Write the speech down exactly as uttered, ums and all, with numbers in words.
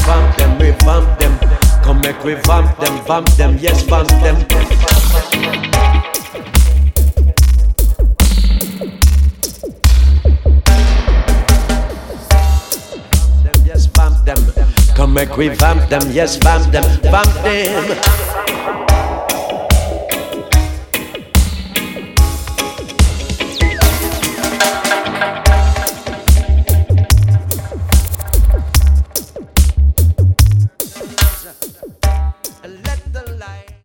revamp them, revamp them. Come make we vamp them, vamp them, yes, vamp them. Yes, vamp them. Come make we vamp them, yes, vamp them, vamp them.